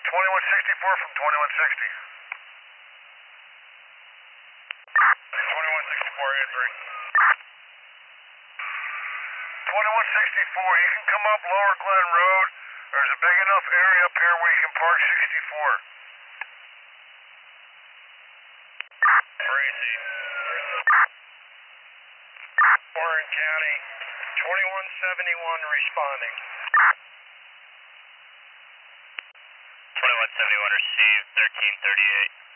2164 from 2160. 2164 answering. 2164, you can come up Lower Glen Road. There's a big enough area up here where you can park 64. Crazy. Warren County, 2171 responding. 2171 received, 1338.